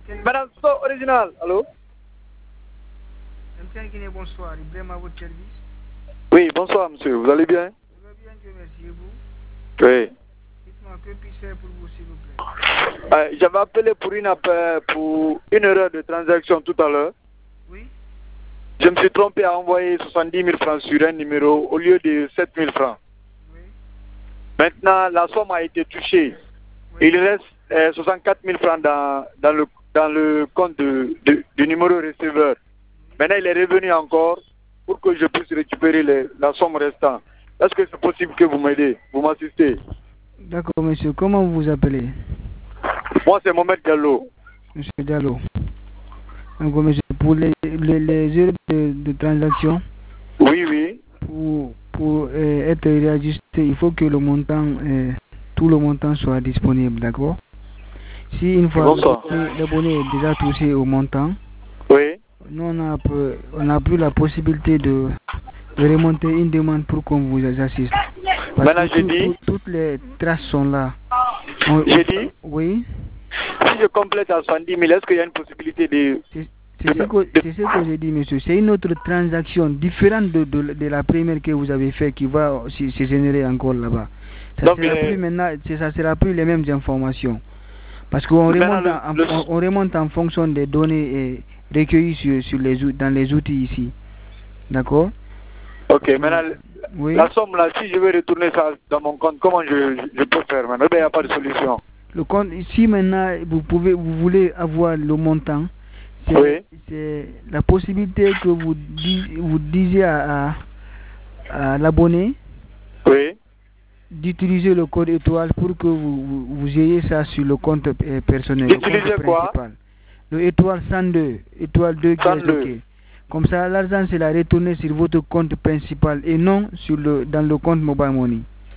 Madame So Original, allô? Bonsoir, Ibrahim à votre service. Oui, bonsoir monsieur, vous allez bien? Je vais bien, Dieu merci, et vous? Oui. Dites-moi, que puis-je faire pour vous, s'il vous plaît? J'avais appelé pour une erreur de transaction tout à l'heure. Oui? Je me suis trompé à envoyer 70 000 francs sur un numéro au lieu de 7 000 francs. Oui? Maintenant, la somme a été touchée. Oui. Il reste 64 000 francs dans le compte du numéro receveur. Maintenant, il est revenu encore pour que je puisse récupérer la somme restante. Est-ce que c'est possible que vous m'aidez, vous m'assistez? D'accord, monsieur. Comment vous vous appelez? Moi, c'est Mohamed Diallo. Monsieur Diallo. Donc, monsieur, pour les heures de transaction, Oui, oui. pour être réajusté, il faut que le montant, tout le montant soit disponible, d'accord? Si une fois l'abonné est déjà touché au montant, Oui. nous on n'a plus la possibilité de remonter une demande pour qu'on vous assiste. Maintenant, j'ai dit. Toutes les traces sont là. J'ai dit. Oui. Si je complète à 70 000, est-ce qu'il y a une possibilité de... C'est ce que j'ai dit, monsieur. C'est une autre transaction différente de la première que vous avez fait qui va se générer encore là-bas. Ça ne sera plus les mêmes informations. Parce qu'on remonte en fonction des données recueillies dans les outils ici. D'accord? Ok, maintenant, oui. La somme là, si je veux retourner ça dans mon compte, comment je peux faire maintenant? Il n'y a pas de solution. Le compte, si maintenant vous voulez avoir le montant, c'est la possibilité que vous disiez à l'abonné d'utiliser le code étoile pour que vous ayez ça sur le compte personnel. D'utiliser quoi? Le étoile 102, étoile 2 qui est OK. Comme ça, l'argent sera retourné sur votre compte principal et non dans le compte Mobile Money.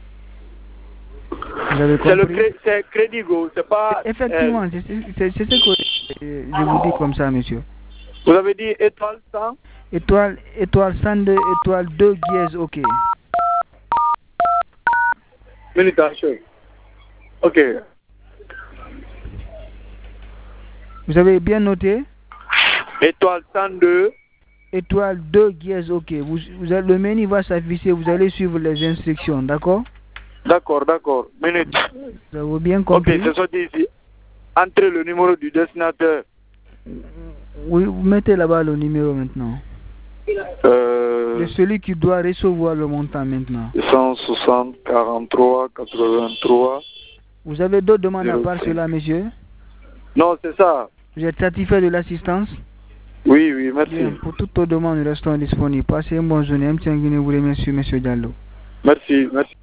Vous avez compris? C'est Crédigo, c'est pas... Effectivement, c'est ce que je vous dis comme ça, monsieur. Vous avez dit étoile 100? Étoile 102, étoile 2 dièse OK. Méditation. OK. Vous avez bien noté? Étoile 102. Étoile 2 dièse OK. Le menu va s'afficher, vous allez suivre les instructions, d'accord? D'accord. Minute. Vous avez bien compris? Ok, c'est sorti ici. Entrez le numéro du destinateur. Oui, vous mettez là-bas le numéro maintenant. C'est celui qui doit recevoir le montant maintenant. 160 43 83. Vous avez d'autres demandes à part cela, monsieur? Non, c'est ça. Vous êtes satisfait de l'assistance? Oui, merci. Bien, pour toutes vos demandes, nous restons disponibles. Passez une bonne journée. M. Nguine vous remercie, monsieur Diallo. Merci.